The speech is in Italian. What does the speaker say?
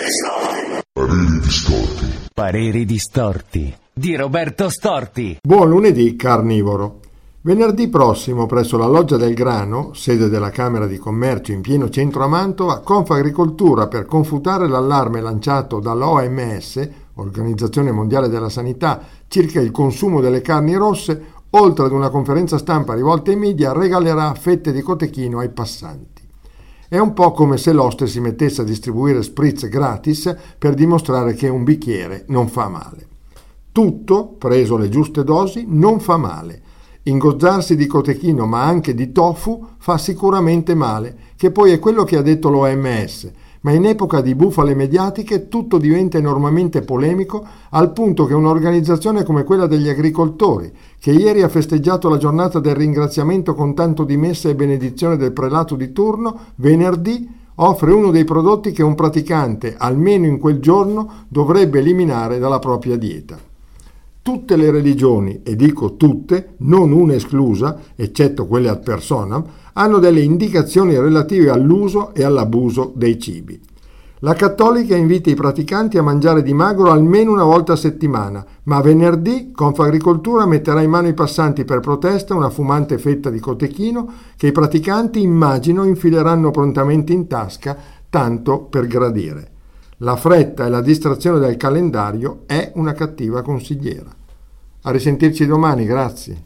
Pareri distorti. Pareri distorti di Roberto Storti. Buon lunedì carnivoro. Venerdì prossimo presso la Loggia del Grano, sede della Camera di Commercio in pieno centro a Mantova, Confagricoltura, per confutare l'allarme lanciato dall'OMS, Organizzazione Mondiale della Sanità, circa il consumo delle carni rosse, oltre ad una conferenza stampa rivolta ai media, regalerà fette di cotechino ai passanti. È un po' come se l'oste si mettesse a distribuire spritz gratis per dimostrare che un bicchiere non fa male. Tutto, preso le giuste dosi, non fa male. Ingozzarsi di cotechino, ma anche di tofu, fa sicuramente male, che poi è quello che ha detto l'OMS, ma in epoca di bufale mediatiche tutto diventa enormemente polemico, al punto che un'organizzazione come quella degli agricoltori, che ieri ha festeggiato la giornata del ringraziamento con tanto di messa e benedizione del prelato di turno, venerdì offre uno dei prodotti che un praticante, almeno in quel giorno, dovrebbe eliminare dalla propria dieta. Tutte le religioni, e dico tutte, non una esclusa, eccetto quelle ad personam, hanno delle indicazioni relative all'uso e all'abuso dei cibi. La cattolica invita i praticanti a mangiare di magro almeno una volta a settimana, ma venerdì Confagricoltura metterà in mano ai passanti per protesta una fumante fetta di cotechino che i praticanti, immagino, infileranno prontamente in tasca, tanto per gradire. La fretta e la distrazione del calendario è una cattiva consigliera. A risentirci domani, grazie.